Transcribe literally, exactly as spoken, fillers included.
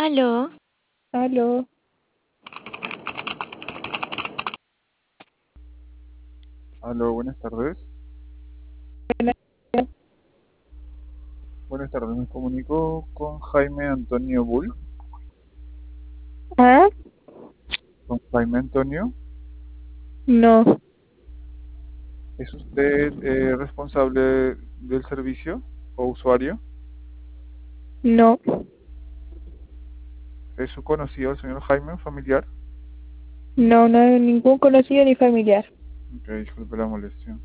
Aló, Aló. Aló, buenas tardes. Buenas tardes, me comunico con Jaime Antonio Bull. ¿Ah? Con Jaime Antonio. No, ¿Es usted eh, responsable del servicio o usuario? no, ¿Es su conocido el señor Jaime, un familiar? no, no hay ningún conocido ni familiar. Ok, disculpe la molestia.